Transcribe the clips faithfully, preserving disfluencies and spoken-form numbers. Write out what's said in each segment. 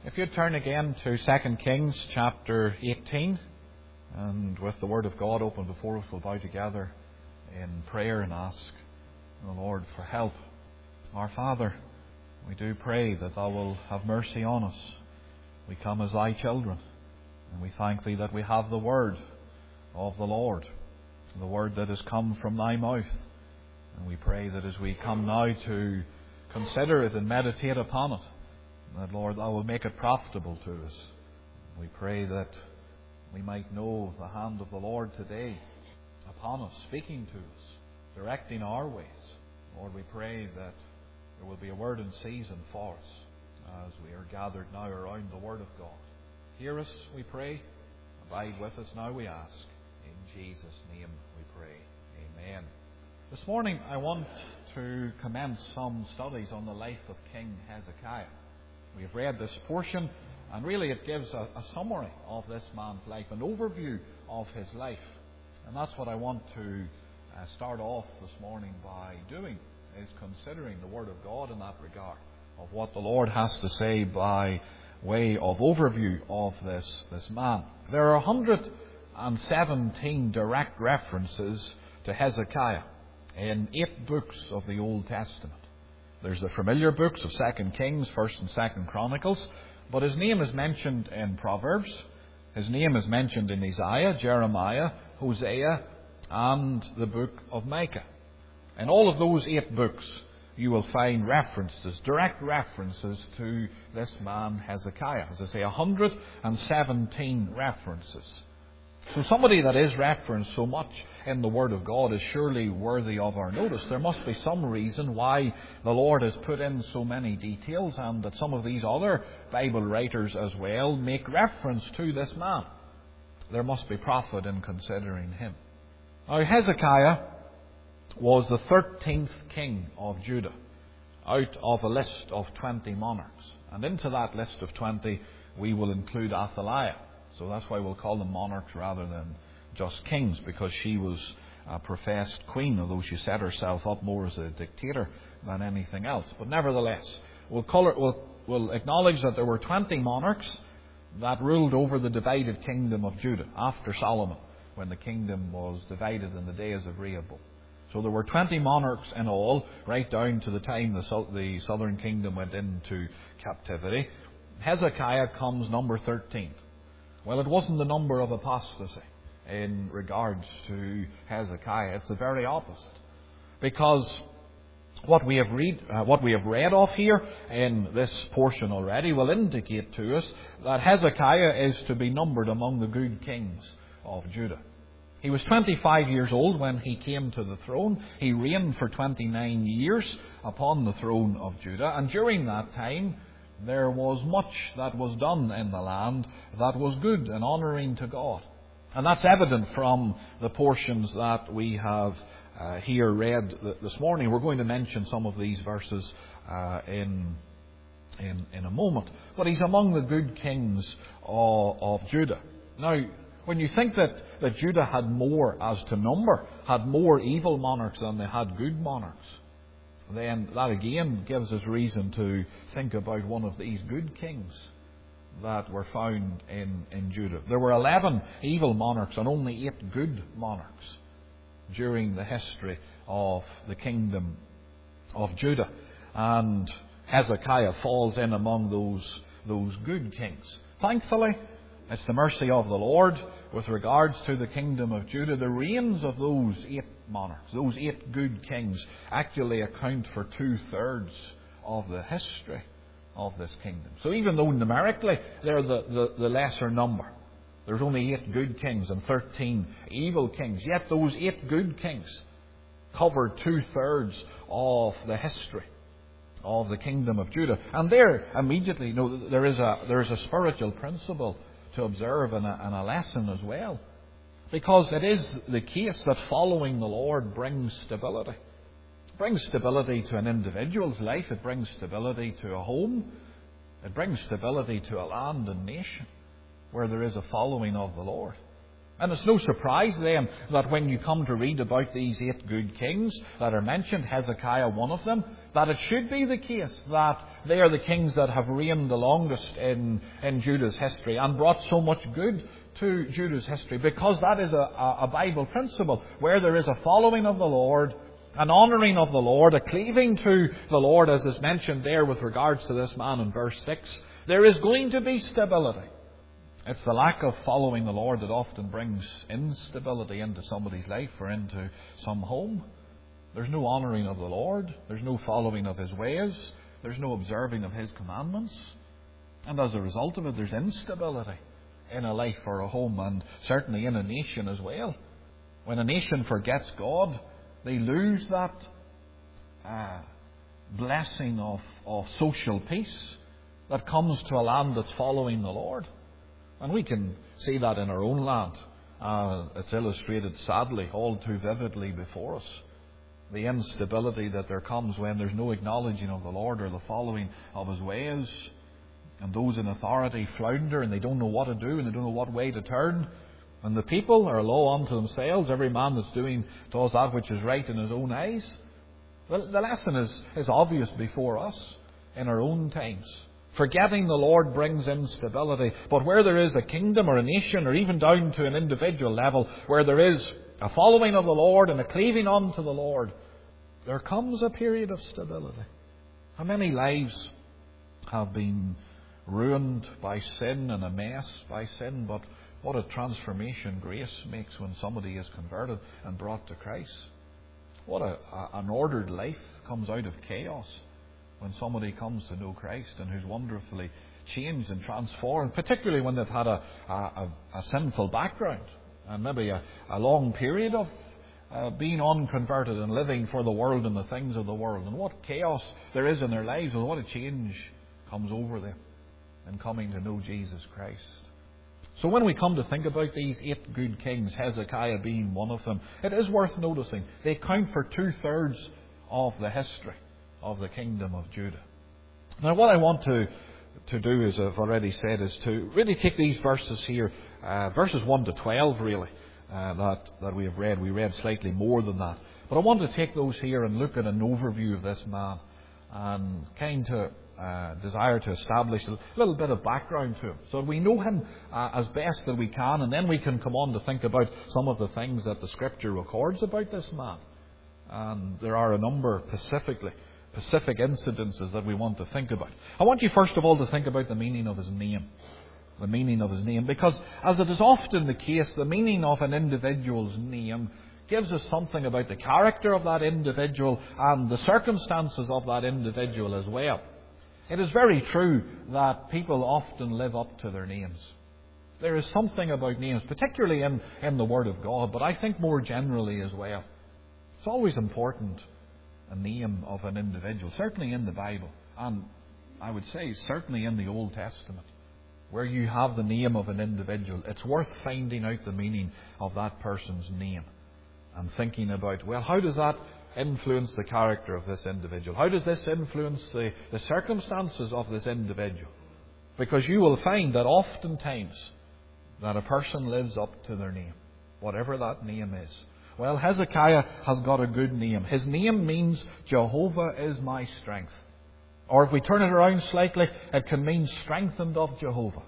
If you'd turn again to Second Kings chapter eighteen, and with the Word of God open before us, we'll bow together in prayer and ask the Lord for help. Our Father, we do pray that Thou will have mercy on us. We come as Thy children, and we thank Thee that we have the Word of the Lord, the Word that has come from Thy mouth. And we pray that as we come now to consider it and meditate upon it, that, Lord, Thou will make it profitable to us. We pray that we might know the hand of the Lord today upon us, speaking to us, directing our ways. Lord, we pray that there will be a word in season for us as we are gathered now around the Word of God. Hear us, we pray. Abide with us now, we ask. In Jesus' name we pray. Amen. This morning I want to commence some studies on the life of King Hezekiah. We have read this portion, and really it gives a, a summary of this man's life, an overview of his life. And that's what I want to uh, start off this morning by doing, is considering the Word of God in that regard, of what the Lord has to say by way of overview of this, this man. There are one hundred seventeen direct references to Hezekiah in eight books of the Old Testament. There's the familiar books of Second Kings, First and Second Chronicles, but his name is mentioned in Proverbs, his name is mentioned in Isaiah, Jeremiah, Hosea, and the book of Micah. In all of those eight books, you will find references, direct references to this man Hezekiah. As I say, one hundred seventeen references. So somebody that is referenced so much in the Word of God is surely worthy of our notice. There must be some reason why the Lord has put in so many details, and that some of these other Bible writers as well make reference to this man. There must be profit in considering him. Now, Hezekiah was the thirteenth king of Judah, out of a list of twenty monarchs. And into that list of twenty we will include Athaliah. So that's why we'll call them monarchs rather than just kings, because she was a professed queen, although she set herself up more as a dictator than anything else. But nevertheless, we'll, call her, we'll, we'll acknowledge that there were twenty monarchs that ruled over the divided kingdom of Judah after Solomon, when the kingdom was divided in the days of Rehoboam. So there were twenty monarchs in all, right down to the time the, the southern kingdom went into captivity. Hezekiah comes number thirteen. Well, it wasn't the number of apostasy in regards to Hezekiah. It's the very opposite. Because what we have read, uh, what we have read of here in this portion already will indicate to us that Hezekiah is to be numbered among the good kings of Judah. He was twenty-five years old when he came to the throne. He reigned for twenty-nine years upon the throne of Judah. And during that time, there was much that was done in the land that was good and honouring to God. And that's evident from the portions that we have uh, here read this morning. We're going to mention some of these verses uh, in, in in a moment. But he's among the good kings of, of Judah. Now, when you think that, that Judah had more as to number, had more evil monarchs than they had good monarchs, then that again gives us reason to think about one of these good kings that were found in, in Judah. There were eleven evil monarchs and only eight good monarchs during the history of the kingdom of Judah. And Hezekiah falls in among those, those good kings. Thankfully, it's the mercy of the Lord with regards to the kingdom of Judah. The reigns of those eight monarchs, those eight good kings, actually account for two-thirds of the history of this kingdom. So even though numerically they're the, the, the lesser number, there's only eight good kings and thirteen evil kings, yet those eight good kings covered two-thirds of the history of the kingdom of Judah. And there, immediately, you know, there is a, there is a spiritual principle to observe and a, and a lesson as well. Because it is the case that following the Lord brings stability. It brings stability to an individual's life. It brings stability to a home. It brings stability to a land and nation where there is a following of the Lord. And it's no surprise then that when you come to read about these eight good kings that are mentioned, Hezekiah one of them, that it should be the case that they are the kings that have reigned the longest in, in Judah's history and brought so much good to Judah's history, because that is a, a Bible principle. Where there is a following of the Lord, an honouring of the Lord, a cleaving to the Lord, as is mentioned there with regards to this man in verse six, there is going to be stability. It's the lack of following the Lord that often brings instability into somebody's life or into some home. There's no honouring of the Lord. There's no following of His ways. There's no observing of His commandments. And as a result of it, there's instability in a life or a home, and certainly in a nation as well. When a nation forgets God, they lose that uh, blessing of, of social peace that comes to a land that's following the Lord. And we can see that in our own land. Uh, it's illustrated, sadly, all too vividly before us. The instability that there comes when there's no acknowledging of the Lord or the following of His ways. And those in authority flounder and they don't know what to do and they don't know what way to turn. And the people are law unto themselves. Every man that's doing does that which is right in his own eyes. Well, the lesson is, is obvious before us in our own times. Forgetting the Lord brings instability. But where there is a kingdom or a nation or even down to an individual level, where there is a following of the Lord and a cleaving unto the Lord, there comes a period of stability. How many lives have been ruined by sin and a mess by sin, but what a transformation grace makes when somebody is converted and brought to Christ. What a, a, an ordered life comes out of chaos when somebody comes to know Christ and who's wonderfully changed and transformed, particularly when they've had a, a, a, a sinful background and maybe a, a long period of uh, being unconverted and living for the world and the things of the world. And what chaos there is in their lives, and what a change comes over them in coming to know Jesus Christ. So when we come to think about these eight good kings, Hezekiah being one of them, it is worth noticing they count for two-thirds of the history of the kingdom of Judah. Now what I want to, to do, as I've already said, is to really take these verses here, uh, verses one to twelve really, uh, that, that we have read. We read slightly more than that. But I want to take those here and look at an overview of this man and kind of Uh, desire to establish a little bit of background to him, so we know him uh, as best that we can, and then we can come on to think about some of the things that the Scripture records about this man. And there are a number specifically, specific incidences that we want to think about. I want you first of all to think about the meaning of his name. The meaning of his name, because as it is often the case, the meaning of an individual's name gives us something about the character of that individual and the circumstances of that individual as well. It is very true that people often live up to their names. There is something about names, particularly in, in the Word of God, but I think more generally as well. It's always important, a name of an individual, certainly in the Bible, and I would say certainly in the Old Testament, where you have the name of an individual. It's worth finding out the meaning of that person's name and thinking about, well, how does that influence the character of this individual? How does this influence the, the circumstances of this individual? Because you will find that oftentimes that a person lives up to their name, whatever that name is. Well, Hezekiah has got a good name. His name means Jehovah is my strength. Or if we turn it around slightly, it can mean strengthened of Jehovah.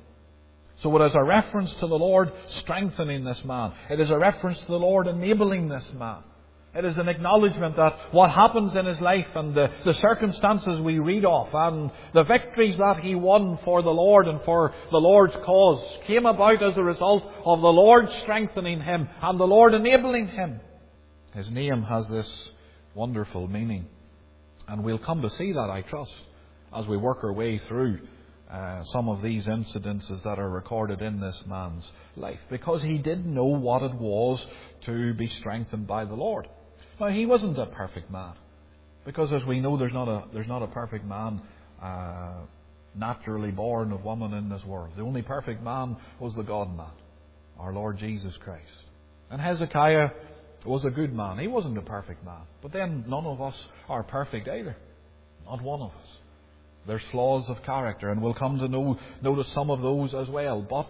So it is a reference to the Lord strengthening this man. It is a reference to the Lord enabling this man. It is an acknowledgement that what happens in his life and the, the circumstances we read of and the victories that he won for the Lord and for the Lord's cause came about as a result of the Lord strengthening him and the Lord enabling him. His name has this wonderful meaning. And we'll come to see that, I trust, as we work our way through uh, some of these incidences that are recorded in this man's life. Because he did know what it was to be strengthened by the Lord. Now, he wasn't a perfect man, because as we know, there's not a there's not a perfect man uh, naturally born of woman in this world. The only perfect man was the God-man, our Lord Jesus Christ. And Hezekiah was a good man. He wasn't a perfect man. But then none of us are perfect either. Not one of us. There's flaws of character, and we'll come to know notice some of those as well. But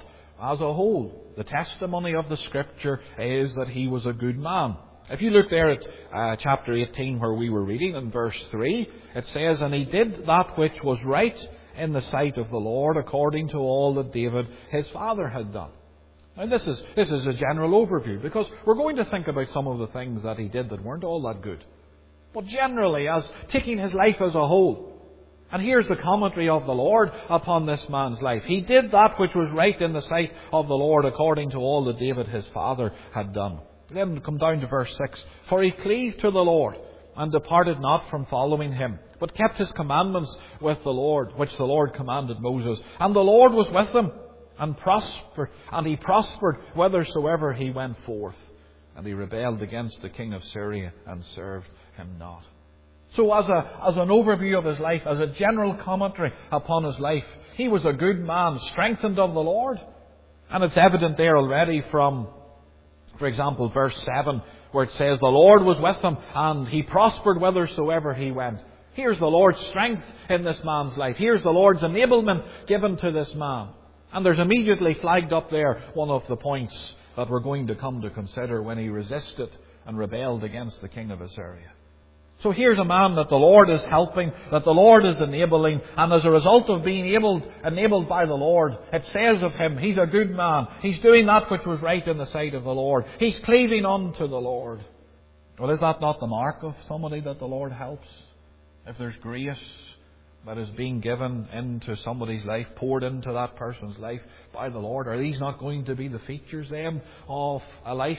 as a whole. The testimony of the Scripture is that he was a good man. If you look there at uh, chapter eighteen where we were reading in verse three, it says, "And he did that which was right in the sight of the Lord, according to all that David his father had done." Now this is, this is a general overview, because we're going to think about some of the things that he did that weren't all that good. But generally, as taking his life as a whole. And here's the commentary of the Lord upon this man's life. He did that which was right in the sight of the Lord, according to all that David his father had done. Then come down to verse six. "For he cleaved to the Lord, and departed not from following him, but kept his commandments with the Lord, which the Lord commanded Moses. And the Lord was with him, and prospered, and he prospered whithersoever he went forth. And he rebelled against the king of Syria, and served him not." So as a, as an overview of his life, as a general commentary upon his life, he was a good man, strengthened of the Lord. And it's evident there already from, for example, verse seven, where it says, "The Lord was with him, and he prospered whithersoever he went." Here's the Lord's strength in this man's life. Here's the Lord's enablement given to this man. And there's immediately flagged up there one of the points that we're going to come to consider when he resisted and rebelled against the king of Assyria. So here's a man that the Lord is helping, that the Lord is enabling, and as a result of being able, enabled by the Lord, it says of him, he's a good man. He's doing that which was right in the sight of the Lord. He's cleaving unto the Lord. Well, is that not the mark of somebody that the Lord helps? If there's grace that is being given into somebody's life, poured into that person's life by the Lord, are these not going to be the features then of a life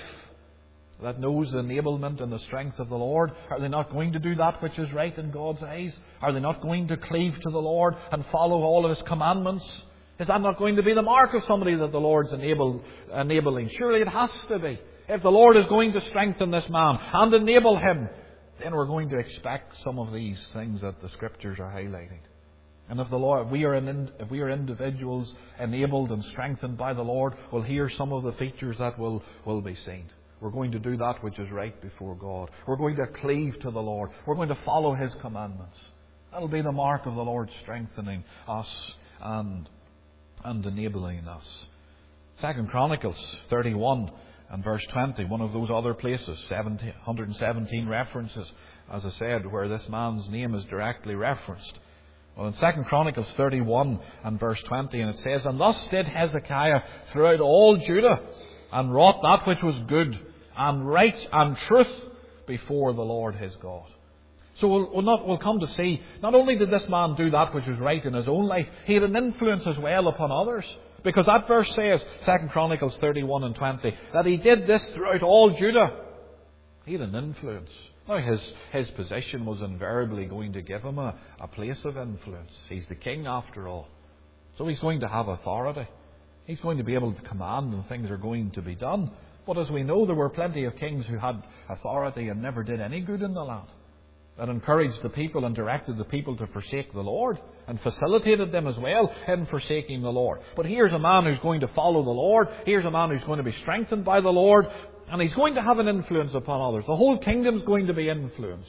that knows the enablement and the strength of the Lord? Are they not going to do that which is right in God's eyes? Are they not going to cleave to the Lord and follow all of His commandments? Is that not going to be the mark of somebody that the Lord's enable, enabling? Surely it has to be. If the Lord is going to strengthen this man and enable him, then we're going to expect some of these things that the Scriptures are highlighting. And if the Lord, if we are in, if we are individuals enabled and strengthened by the Lord, we'll hear some of the features that will, will be seen. We're going to do that which is right before God. We're going to cleave to the Lord. We're going to follow His commandments. That'll be the mark of the Lord strengthening us and, and enabling us. Second Chronicles thirty-one and verse twenty, one of those other places, one hundred seventeen references, as I said, where this man's name is directly referenced. Well, in Second Chronicles thirty-one and verse twenty, and it says, "And thus did Hezekiah throughout all Judah, and wrought that which was good, and right, and truth before the Lord his God." So we'll, we'll, not, we'll come to see, not only did this man do that which was right in his own life, he had an influence as well upon others. Because that verse says, Second Chronicles thirty-one and twenty, that he did this throughout all Judah. He had an influence. Now his, his position was invariably going to give him a, a place of influence. He's the king after all. So he's going to have authority. He's going to be able to command, and things are going to be done. But as we know, there were plenty of kings who had authority and never did any good in the land. That encouraged the people and directed the people to forsake the Lord, and facilitated them as well in forsaking the Lord. But here's a man who's going to follow the Lord. Here's a man who's going to be strengthened by the Lord. And he's going to have an influence upon others. The whole kingdom's going to be influenced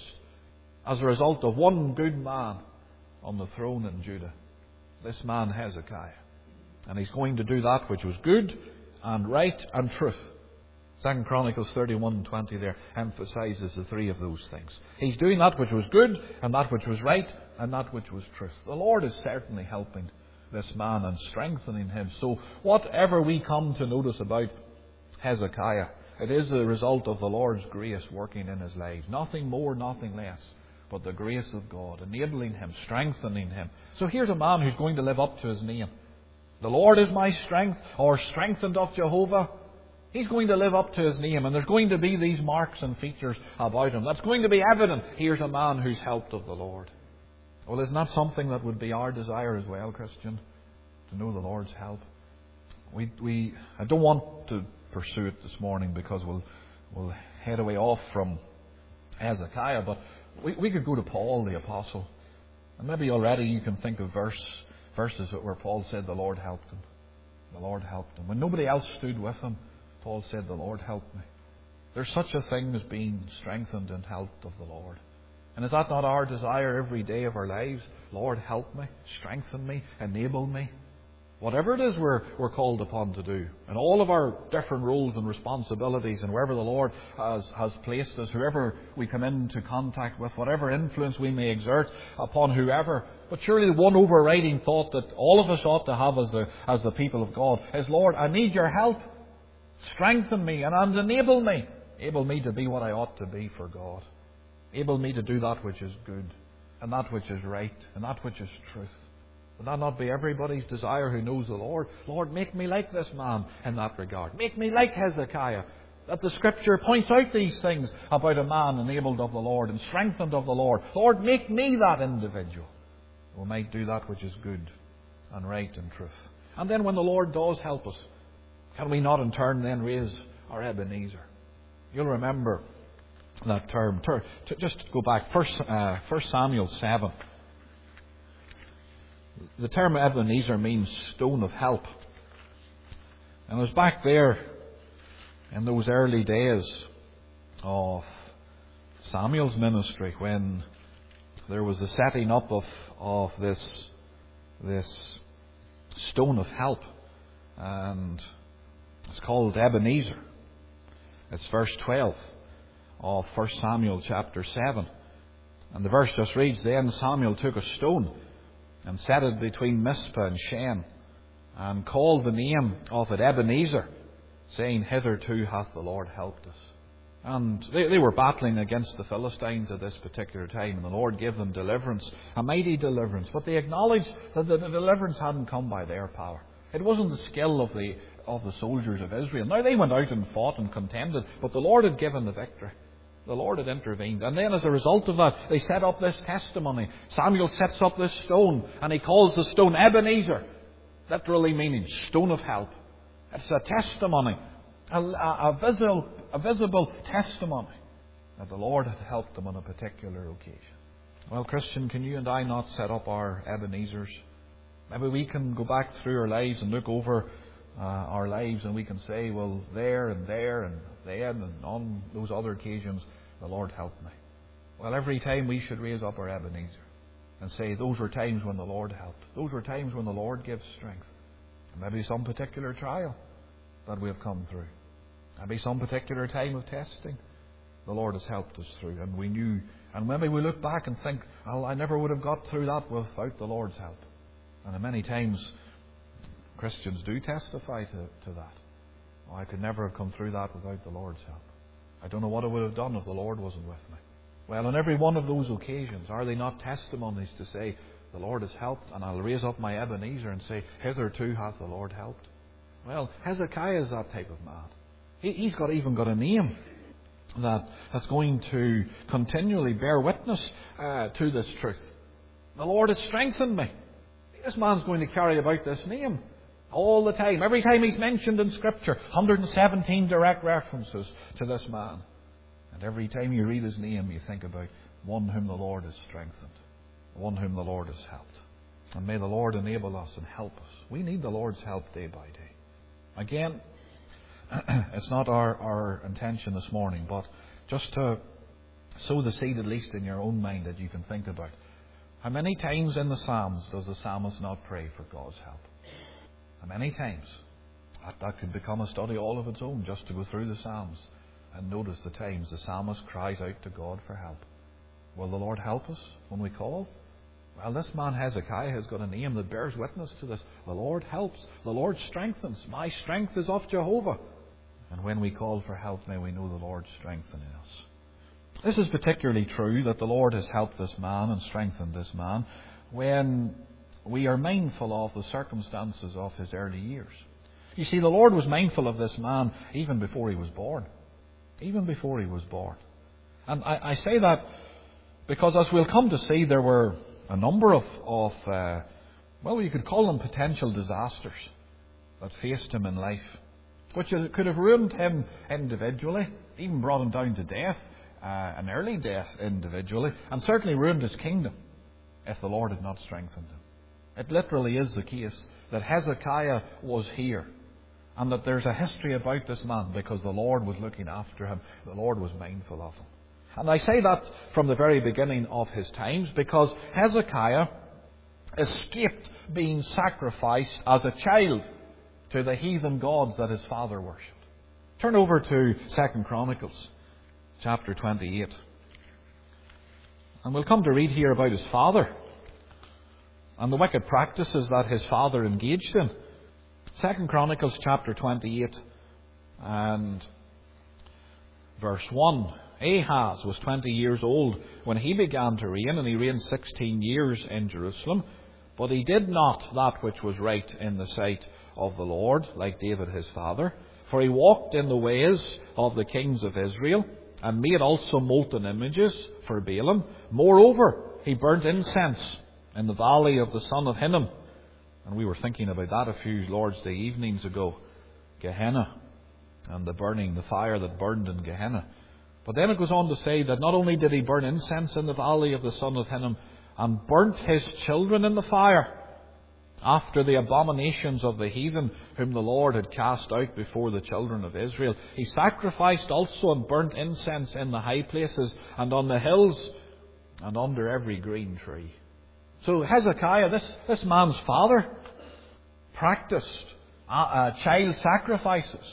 as a result of one good man on the throne in Judah. This man Hezekiah. And he's going to do that which was good and right and truth. Second Chronicles thirty-one and twenty there emphasises the three of those things. He's doing that which was good, and that which was right, and that which was truth. The Lord is certainly helping this man and strengthening him. So whatever we come to notice about Hezekiah, it is the result of the Lord's grace working in his life. Nothing more, nothing less, but the grace of God, enabling him, strengthening him. So here's a man who's going to live up to his name. The Lord is my strength, or strengthened of Jehovah. He's going to live up to his name, and there's going to be these marks and features about him. That's going to be evident. Here's a man who's helped of the Lord. Well, isn't that something that would be our desire as well, Christian? To know the Lord's help. We, we, I don't want to pursue it this morning because we'll, we'll head away off from Hezekiah, but we, we could go to Paul the Apostle. And maybe already you can think of verse, verses where Paul said the Lord helped him. The Lord helped him. When nobody else stood with him, Paul said, the Lord helped me. There's such a thing as being strengthened and helped of the Lord. And is that not our desire every day of our lives? Lord, help me, strengthen me, enable me. Whatever it is we're, we're called upon to do, and all of our different roles and responsibilities, and wherever the Lord has, has placed us, whoever we come into contact with, whatever influence we may exert upon whoever. But surely the one overriding thought that all of us ought to have as the, as the people of God is, Lord, I need your help. Strengthen me and, and enable me. Enable me to be what I ought to be for God. Enable me to do that which is good, and that which is right, and that which is truth. Will that not be everybody's desire who knows the Lord? Lord, make me like this man in that regard. Make me like Hezekiah. That the Scripture points out these things about a man enabled of the Lord and strengthened of the Lord. Lord, make me that individual who might do that which is good and right and truth. And then when the Lord does help us, can we not in turn then raise our Ebenezer? You'll remember that term. Just go back. First, uh, First Samuel seven. The term Ebenezer means stone of help. And it was back there in those early days of Samuel's ministry when there was the setting up of, of this, this stone of help. And it's called Ebenezer. It's verse twelve of First Samuel chapter seven. And the verse just reads, Then Samuel took a stone and set it between Mizpah and Shen, and called the name of it Ebenezer, saying, Hitherto hath the Lord helped us. And they, they were battling against the Philistines at this particular time, and the Lord gave them deliverance, a mighty deliverance. But they acknowledged that the, the deliverance hadn't come by their power. It wasn't the skill of the, of the soldiers of Israel. Now they went out and fought and contended, but the Lord had given the victory. The Lord had intervened. And then as a result of that, they set up this testimony. Samuel sets up this stone, and he calls the stone Ebenezer, literally meaning stone of help. It's a testimony, a, a, a, visible, a visible testimony that the Lord had helped them on a particular occasion. Well, Christian, can you and I not set up our Ebenezers? Maybe we can go back through our lives and look over uh, our lives, and we can say, well, there and there and then and on those other occasions, the Lord helped me. Well, every time we should raise up our Ebenezer and say, those were times when the Lord helped. Those were times when the Lord gives strength. And maybe some particular trial that we have come through. Maybe some particular time of testing the Lord has helped us through. And we knew, and maybe we look back and think, well, I never would have got through that without the Lord's help. And many times Christians do testify to, to that. Oh, I could never have come through that without the Lord's help. I don't know what I would have done if the Lord wasn't with me. Well, on every one of those occasions, are they not testimonies to say, the Lord has helped, and I'll raise up my Ebenezer and say, hitherto hath the Lord helped? Well, Hezekiah is that type of man. He, he's got even got a name that, that's going to continually bear witness uh, to this truth. The Lord has strengthened me. This man's going to carry about this name all the time. Every time he's mentioned in Scripture, one hundred seventeen direct references to this man. And every time you read his name, you think about one whom the Lord has strengthened, one whom the Lord has helped. And may the Lord enable us and help us. We need the Lord's help day by day. Again, it's not our, our intention this morning, but just to sow the seed at least in your own mind that you can think about. How many times in the Psalms does the psalmist not pray for God's help? How many times? That, that could become a study all of its own, just to go through the Psalms and notice the times the psalmist cries out to God for help. Will the Lord help us when we call? Well, this man Hezekiah has got a name that bears witness to this. The Lord helps. The Lord strengthens. My strength is of Jehovah. And when we call for help, may we know the Lord strengthening us. This is particularly true that the Lord has helped this man and strengthened this man when we are mindful of the circumstances of his early years. You see, the Lord was mindful of this man even before he was born. Even before he was born. And I, I say that because, as we'll come to see, there were a number of, of uh, well, you could call them potential disasters that faced him in life, which could have ruined him individually, even brought him down to death, uh, an early death individually, and certainly ruined his kingdom if the Lord had not strengthened him. It literally is the case that Hezekiah was here, and that there's a history about this man because the Lord was looking after him. The Lord was mindful of him. And I say that from the very beginning of his times because Hezekiah escaped being sacrificed as a child to the heathen gods that his father worshipped. Turn over to Second Chronicles chapter twenty-eight. And we'll come to read here about his father and the wicked practices that his father engaged in. Second Chronicles chapter twenty-eight and verse one. Ahaz was twenty years old when he began to reign, and he reigned sixteen years in Jerusalem. But he did not that which was right in the sight of the Lord, like David his father. For he walked in the ways of the kings of Israel, and made also molten images for Baalim. Moreover, he burnt incense in the valley of the son of Hinnom. And we were thinking about that a few Lord's Day evenings ago. Gehenna, and the burning, the fire that burned in Gehenna. But then it goes on to say that not only did he burn incense in the valley of the son of Hinnom, and burnt his children in the fire, after the abominations of the heathen whom the Lord had cast out before the children of Israel. He sacrificed also and burnt incense in the high places and on the hills and under every green tree. So Hezekiah, this, this man's father, practiced uh, uh, child sacrifices.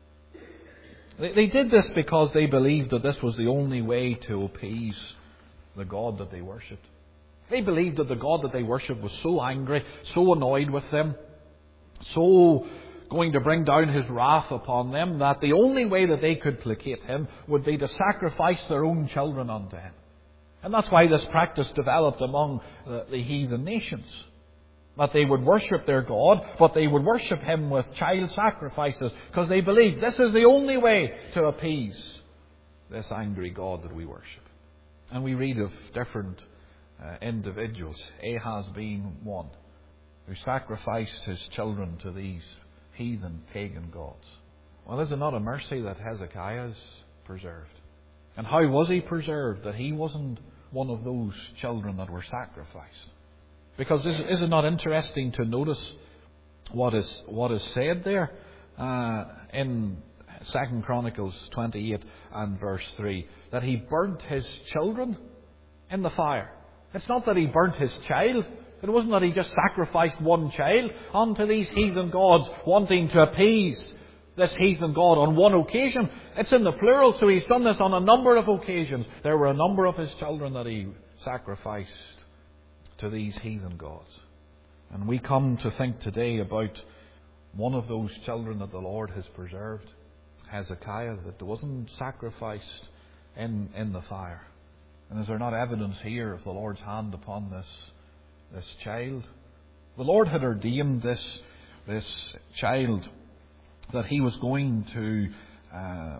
They, they did this because they believed that this was the only way to appease the God that they worshipped. They believed that the God that they worshipped was so angry, so annoyed with them, so going to bring down his wrath upon them, that the only way that they could placate him would be to sacrifice their own children unto him. And that's why this practice developed among the, the heathen nations. That they would worship their God, but they would worship him with child sacrifices, because they believed this is the only way to appease this angry God that we worship. And we read of different Uh, individuals, Ahaz being one, who sacrificed his children to these heathen pagan gods. Well, is it not a mercy that Hezekiah is preserved? And how was he preserved that he wasn't one of those children that were sacrificed? Because is, is it not interesting to notice what is what is said there uh, in Second Chronicles twenty-eight and verse three, that he burnt his children in the fire. It's not that he burnt his child. It wasn't that he just sacrificed one child unto these heathen gods, wanting to appease this heathen god on one occasion. It's in the plural, so he's done this on a number of occasions. There were a number of his children that he sacrificed to these heathen gods. And we come to think today about one of those children that the Lord has preserved, Hezekiah, that wasn't sacrificed in, in the fire. And is there not evidence here of the Lord's hand upon this, this child? The Lord had ordained this, this child that he was going to uh,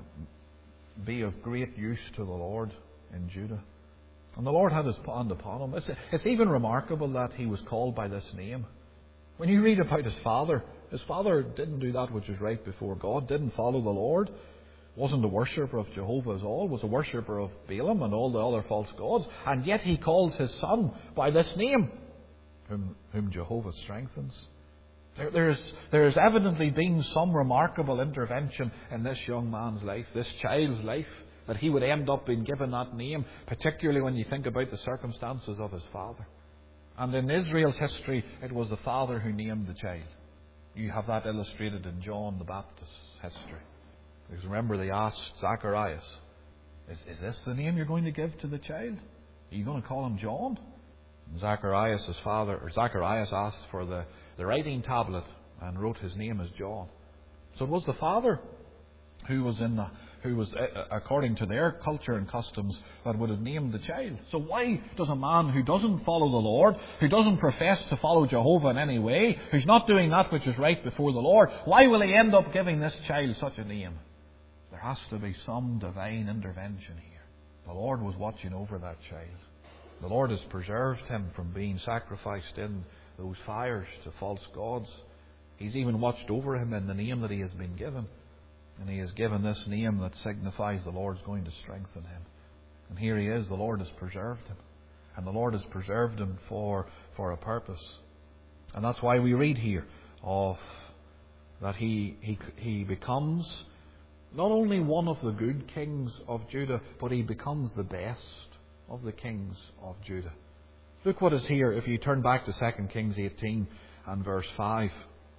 be of great use to the Lord in Judah. And the Lord had his hand upon him. It's, it's even remarkable that he was called by this name. When you read about his father, his father didn't do that which was right before God, didn't follow the Lord. Wasn't a worshipper of Jehovah at all, was a worshipper of Baalim and all the other false gods, and yet he calls his son by this name, whom, whom Jehovah strengthens. There, there, is, there has evidently been some remarkable intervention in this young man's life, this child's life, that he would end up being given that name, particularly when you think about the circumstances of his father. And in Israel's history, it was the father who named the child. You have that illustrated in John the Baptist's history. Because remember, they asked Zacharias, is, is this the name you're going to give to the child? Are you going to call him John? And Zacharias, his father, or Zacharias asked for the, the writing tablet and wrote his name as John. So it was the father who was in the, who was according to their culture and customs that would have named the child. So why does a man who doesn't follow the Lord, who doesn't profess to follow Jehovah in any way, who's not doing that which is right before the Lord, why will he end up giving this child such a name? There has to be some divine intervention here. The Lord was watching over that child. The Lord has preserved him from being sacrificed in those fires to false gods. He's even watched over him in the name that he has been given. And he has given this name that signifies the Lord's going to strengthen him. And here he is, the Lord has preserved him. And the Lord has preserved him for, for a purpose. And that's why we read here of that he, he, he becomes not only one of the good kings of Judah, but he becomes the best of the kings of Judah. Look what is here if you turn back to Second Kings eighteen and verse five,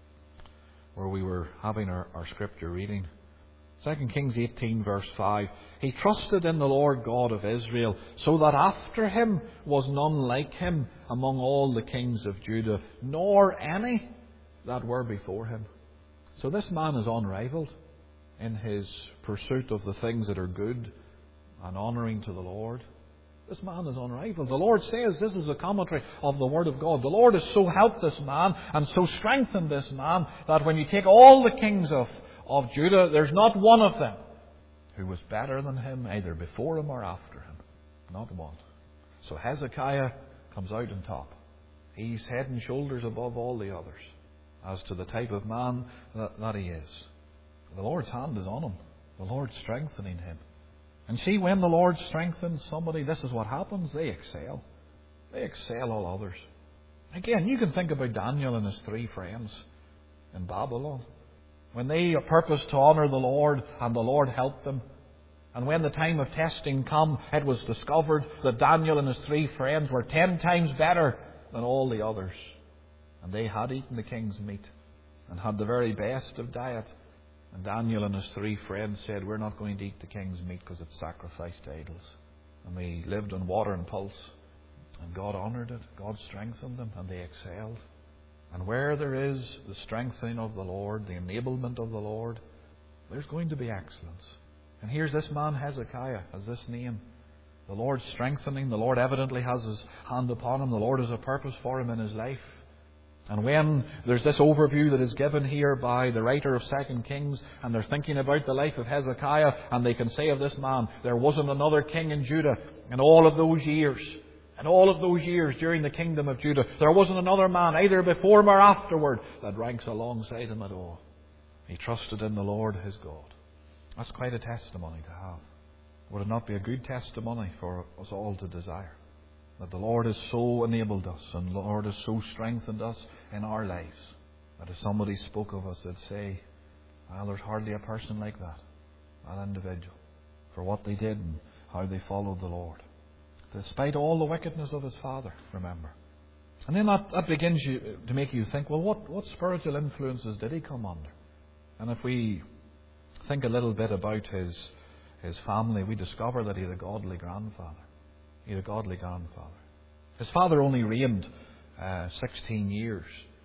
where we were having our, our scripture reading. Second Kings eighteen verse five. He trusted in the Lord God of Israel, so that after him was none like him among all the kings of Judah, nor any that were before him. So this man is unrivaled in his pursuit of the things that are good and honouring to the Lord. This man is unrivaled. The Lord says, this is a commentary of the Word of God, the Lord has so helped this man and so strengthened this man that when you take all the kings of, of Judah, there's not one of them who was better than him, either before him or after him. Not one. So Hezekiah comes out on top. He's head and shoulders above all the others as to the type of man that, that he is. The Lord's hand is on him. The Lord's strengthening him. And see, when the Lord strengthens somebody, this is what happens. They excel. They excel all others. Again, you can think about Daniel and his three friends in Babylon. When they purposed to honour the Lord and the Lord helped them, and when the time of testing come, it was discovered that Daniel and his three friends were ten times better than all the others. And they had eaten the king's meat and had the very best of diet. And Daniel and his three friends said, we're not going to eat the king's meat because it's sacrificed to idols. And they lived on water and pulse. And God honoured it. God strengthened them and they excelled. And where there is the strengthening of the Lord, the enablement of the Lord, there's going to be excellence. And here's this man Hezekiah, has this name. The Lord's strengthening. The Lord evidently has his hand upon him. The Lord has a purpose for him in his life. And when there's this overview that is given here by the writer of Second Kings, and they're thinking about the life of Hezekiah, and they can say of this man, there wasn't another king in Judah in all of those years. In all of those years during the kingdom of Judah, there wasn't another man, either before him or afterward, that ranks alongside him at all. He trusted in the Lord his God. That's quite a testimony to have. Would it not be a good testimony for us all to desire? That the Lord has so enabled us and the Lord has so strengthened us in our lives that if somebody spoke of us, they'd say, well, there's hardly a person like that, that individual, for what they did and how they followed the Lord. Despite all the wickedness of his father, remember. And then that, that begins you, to make you think, well, what, what spiritual influences did he come under? And if we think a little bit about his, his family, we discover that he had a godly grandfather. He had a godly grandfather. His father only reigned uh, sixteen years.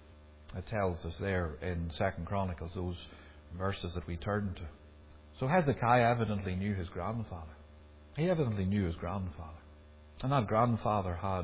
It tells us there in Second Chronicles, those verses that we turn to. So Hezekiah evidently knew his grandfather. He evidently knew his grandfather. And that grandfather had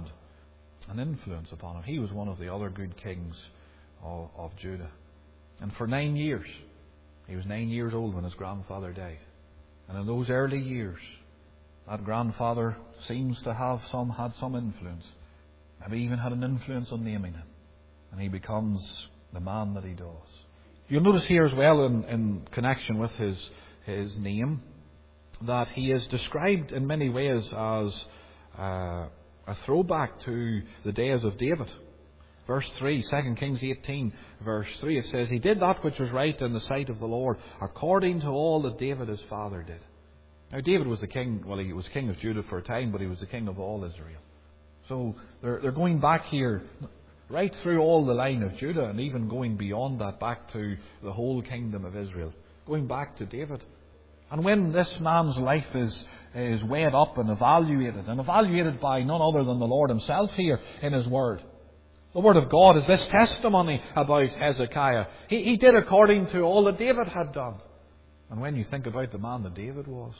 an influence upon him. He was one of the other good kings of, of Judah. And for nine years, he was nine years old when his grandfather died. And in those early years, that grandfather seems to have some had some influence. Maybe even had an influence on naming him. And he becomes the man that he does. You'll notice here as well in, in connection with his, his name that he is described in many ways as uh, a throwback to the days of David. Verse three, Second Kings eighteen, verse three, it says, he did that which was right in the sight of the Lord, according to all that David his father did. Now David was the king, well he was king of Judah for a time, but he was the king of all Israel. So they're, they're going back here right through all the line of Judah and even going beyond that back to the whole kingdom of Israel. Going back to David. And when this man's life is, is weighed up and evaluated, and evaluated by none other than the Lord himself here in his word. The word of God is this testimony about Hezekiah. He, he did according to all that David had done. And when you think about the man that David was,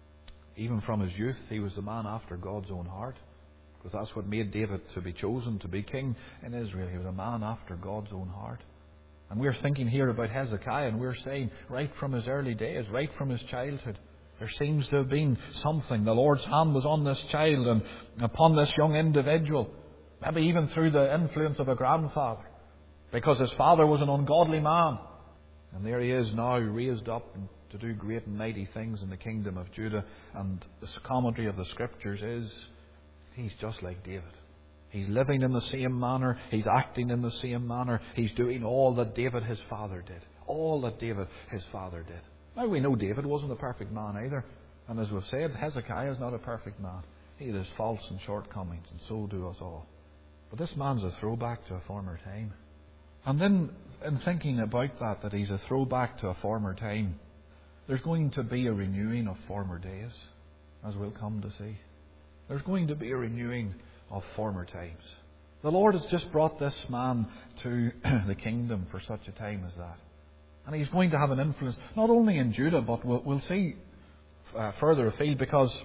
even from his youth, he was the man after God's own heart. Because that's what made David to be chosen to be king in Israel. He was a man after God's own heart. And we're thinking here about Hezekiah, and we're saying right from his early days, right from his childhood, there seems to have been something. The Lord's hand was on this child and upon this young individual. Maybe even through the influence of a grandfather. Because his father was an ungodly man. And there he is now, raised up to do great and mighty things in the kingdom of Judah. And the commentary of the Scriptures is, he's just like David. He's living in the same manner. He's acting in the same manner. He's doing all that David his father did. All that David his father did. Now we know David wasn't a perfect man either. And as we've said, Hezekiah is not a perfect man. He had his faults and shortcomings, and so do us all. But this man's a throwback to a former time. And then, in thinking about that, that he's a throwback to a former time, there's going to be a renewing of former days, as we'll come to see. There's going to be a renewing of former times. The Lord has just brought this man to the kingdom for such a time as that. And he's going to have an influence, not only in Judah, but we'll, we'll see uh, further afield, because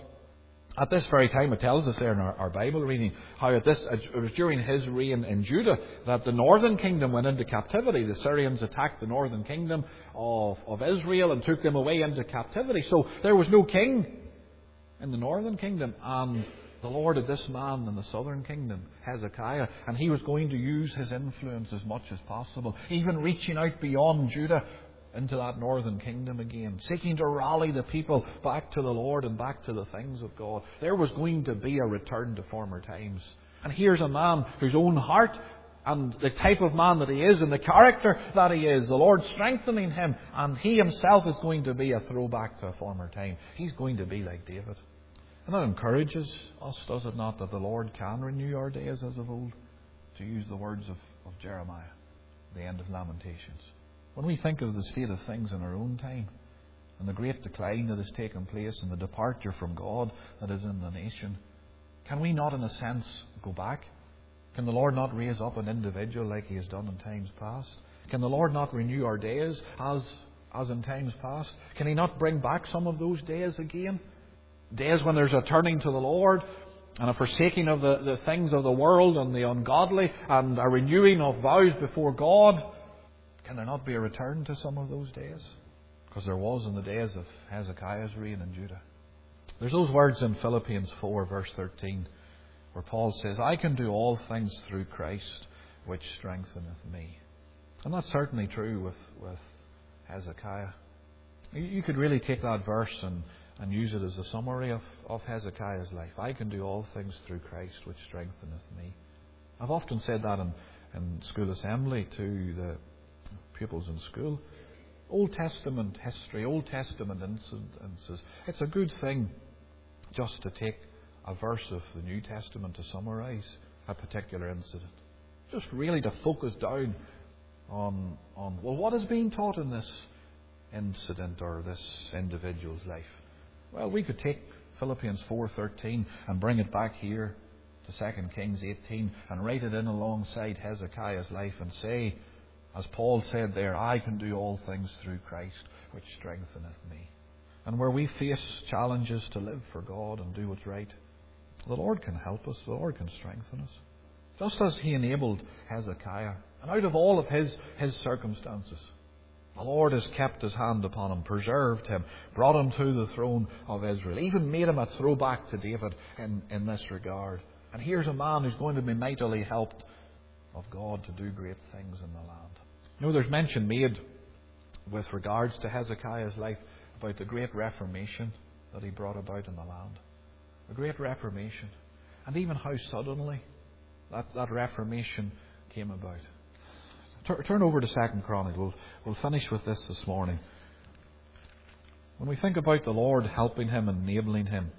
at this very time, it tells us there in our, our Bible reading how at this, it was during his reign in Judah that the northern kingdom went into captivity. The Syrians attacked the northern kingdom of, of Israel and took them away into captivity. So there was no king in the northern kingdom. And the Lord had this man in the southern kingdom, Hezekiah, and he was going to use his influence as much as possible, even reaching out beyond Judah into that northern kingdom again, seeking to rally the people back to the Lord and back to the things of God. There was going to be a return to former times. And here's a man whose own heart and the type of man that he is and the character that he is, the Lord strengthening him, and he himself is going to be a throwback to a former time. He's going to be like David. And that encourages us, does it not, that the Lord can renew our days as of old, to use the words of, of Jeremiah, the end of Lamentations. When we think of the state of things in our own time, and the great decline that has taken place, and the departure from God that is in the nation, can we not, in a sense, go back? Can the Lord not raise up an individual like He has done in times past? Can the Lord not renew our days as, as in times past? Can He not bring back some of those days again? Days when there's a turning to the Lord, and a forsaking of the, the things of the world and the ungodly, and a renewing of vows before God. Can there not be a return to some of those days? Because there was in the days of Hezekiah's reign in Judah. There's those words in Philippians four, verse thirteen, where Paul says, I can do all things through Christ, which strengtheneth me. And that's certainly true with, with Hezekiah. You, you could really take that verse and, and use it as a summary of, of Hezekiah's life. I can do all things through Christ, which strengtheneth me. I've often said that in, in school assembly to the pupils in school. Old Testament history, Old Testament incidences. It's a good thing just to take a verse of the New Testament to summarise a particular incident. Just really to focus down on, on, well, what is being taught in this incident or this individual's life? Well, we could take Philippians four thirteen and bring it back here to Second Kings eighteen and write it in alongside Hezekiah's life and say, as Paul said there, I can do all things through Christ, which strengtheneth me. And where we face challenges to live for God and do what's right, the Lord can help us, the Lord can strengthen us. Just as He enabled Hezekiah, and out of all of his, his circumstances, the Lord has kept His hand upon him, preserved him, brought him to the throne of Israel, even made him a throwback to David in, in this regard. And here's a man who's going to be mightily helped of God to do great things in the land. You know, there's mention made with regards to Hezekiah's life about the great reformation that he brought about in the land. A great reformation. And even how suddenly that, that reformation came about. Tur- turn over to Second Chronicles. We'll, we'll finish with this this morning. When we think about the Lord helping him and enabling him,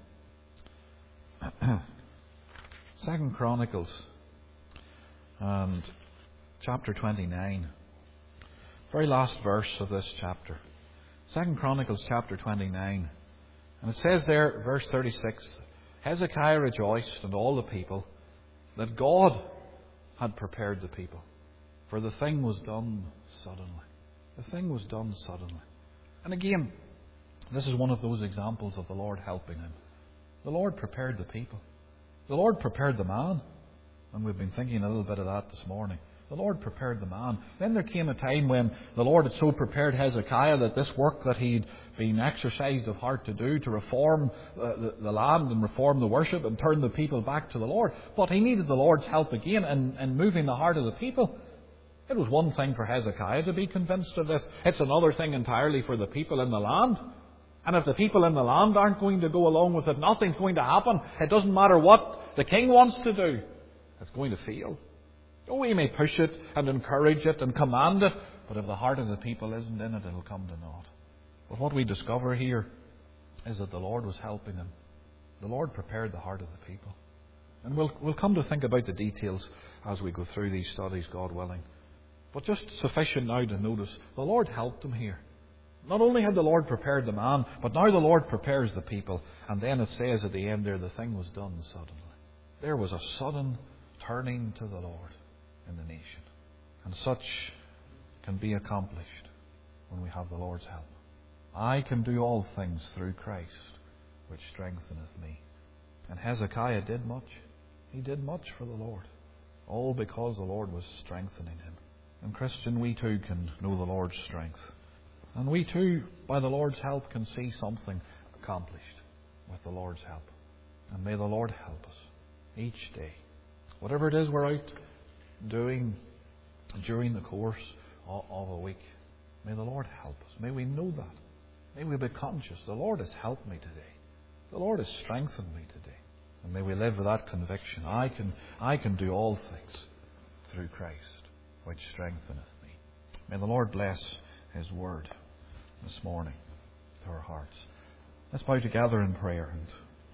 Second Chronicles and chapter twenty-nine. Very last verse of this chapter. Second Chronicles chapter twenty-nine. And it says there, verse thirty-six, Hezekiah rejoiced and all the people that God had prepared the people. For the thing was done suddenly. The thing was done suddenly. And again, this is one of those examples of the Lord helping him. The Lord prepared the people. The Lord prepared the man. And we've been thinking a little bit of that this morning. The Lord prepared the man. Then there came a time when the Lord had so prepared Hezekiah that this work that he'd been exercised of heart to do, to reform uh, the, the land and reform the worship and turn the people back to the Lord. But he needed the Lord's help again in, in moving the heart of the people. It was one thing for Hezekiah to be convinced of this. It's another thing entirely for the people in the land. And if the people in the land aren't going to go along with it, nothing's going to happen. It doesn't matter what the king wants to do. It's going to fail. Oh, we may push it and encourage it and command it, but if the heart of the people isn't in it, it'll come to naught. But what we discover here is that the Lord was helping him. The Lord prepared the heart of the people. And we'll, we'll come to think about the details as we go through these studies, God willing. But just sufficient now to notice, the Lord helped him here. Not only had the Lord prepared the man, but now the Lord prepares the people. And then it says at the end there, the thing was done suddenly. There was a sudden turning to the Lord in the nation. And such can be accomplished when we have the Lord's help. I can do all things through Christ, which strengtheneth me. And Hezekiah did much. He did much for the Lord. All because the Lord was strengthening him. And Christian, we too can know the Lord's strength. And we too, by the Lord's help, can see something accomplished with the Lord's help. And may the Lord help us each day. Whatever it is we're out doing during the course of a week, may the Lord help us. May we know that. May we be conscious. The Lord has helped me today. The Lord has strengthened me today. And may we live with that conviction. I can, I can do all things through Christ, which strengtheneth me. May the Lord bless His word this morning to our hearts. Let's bow together in prayer. And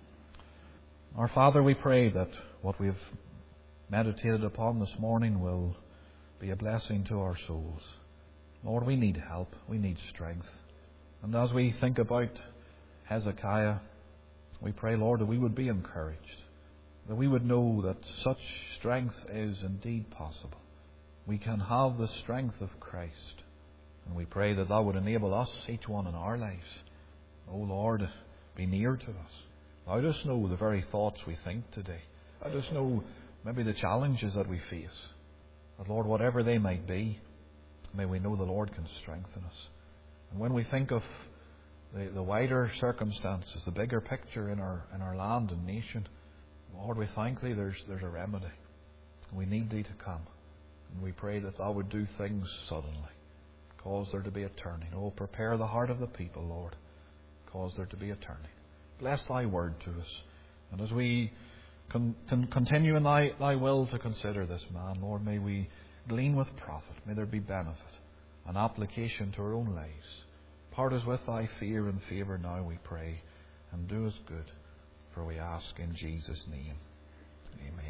our Father, we pray that what we have meditated upon this morning will be a blessing to our souls. Lord, we need help. We need strength. And as we think about Hezekiah, we pray, Lord, that we would be encouraged, that we would know that such strength is indeed possible. We can have the strength of Christ. And we pray that that would enable us, each one in our lives. Oh Lord, be near to us. Let us know the very thoughts we think today. Let us know maybe the challenges that we face. But Lord, whatever they might be, may we know the Lord can strengthen us. And when we think of the, the wider circumstances, the bigger picture in our in our land and nation, Lord, we thank Thee there's there's a remedy. We need Thee to come. And we pray that Thou would do things suddenly. Cause there to be a turning. Oh, prepare the heart of the people, Lord. Cause there to be a turning. Bless Thy word to us. And as we con- con- continue in thy, thy will to consider this man, Lord, may we glean with profit. May there be benefit and application to our own lives. Part us with Thy fear and favour now, we pray. And do us good. For we ask in Jesus' name. Amen.